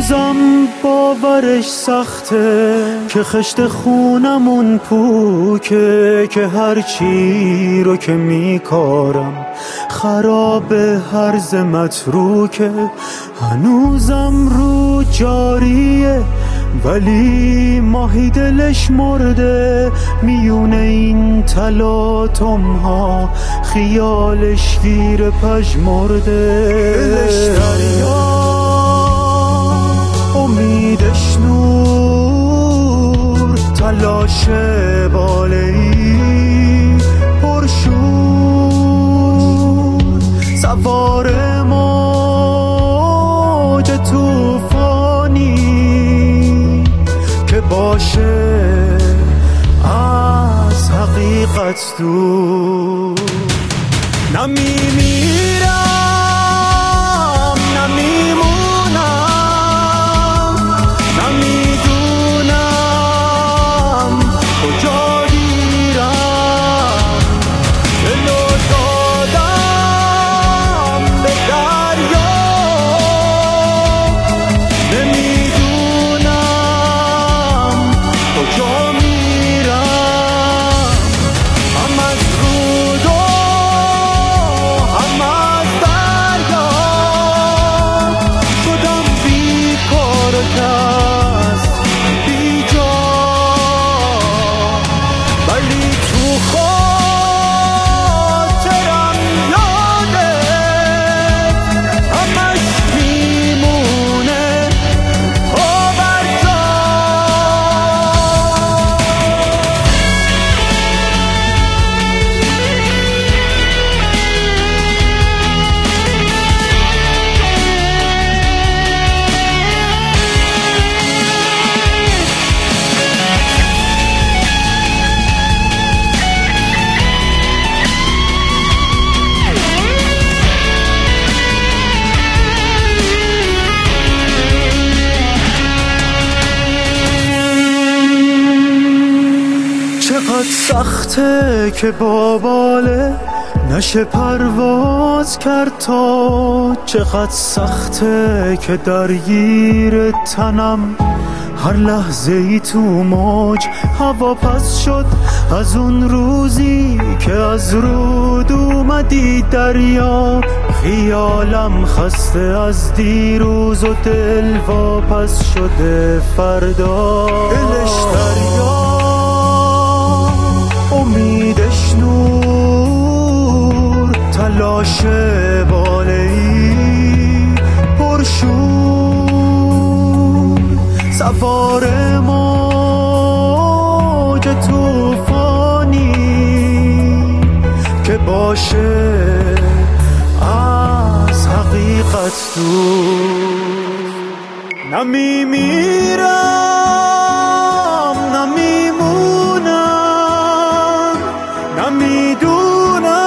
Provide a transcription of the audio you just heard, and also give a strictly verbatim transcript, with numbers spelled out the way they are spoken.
هنوزم باورش سخته که خشت خونمون پوکه، که هر چی رو که میکارم خراب هرز متروکه. هنوزم رو جاریه ولی ماهی دلش مرده، میونه این تلاطم ها خیالش گیر پژمرده. دلش دریا امیدش نور، تلاش باله‌ای پرشور، سوار موج طوفانی که باشه از حقیقت دور. نمیمیرم نمیمونم، نمیدونم کجا گیرم، دلو دادم به دریا، نمیدونم کجا میرم. هم از رود و هم از دریا شدم بیکار و کس بیجا، ولی تو خاطرم یادت همش میمونه پا بر جا. چقدر سخته که با باله نشه پرواز کرد تا، چقدر سخته که درگیر تنم هر لحظه ای تو موج. هوا پس شد از اون روزی که از رود اومدی دریا، خیالم خسته از دیروز و دل واپس شده فردا. دلش دریا امیدش نور، تلاش باله‌ای پرشور، سوار موج طوفانی که باشه از حقیقت دور. نمیمیرم نمیمونم، نمیدونم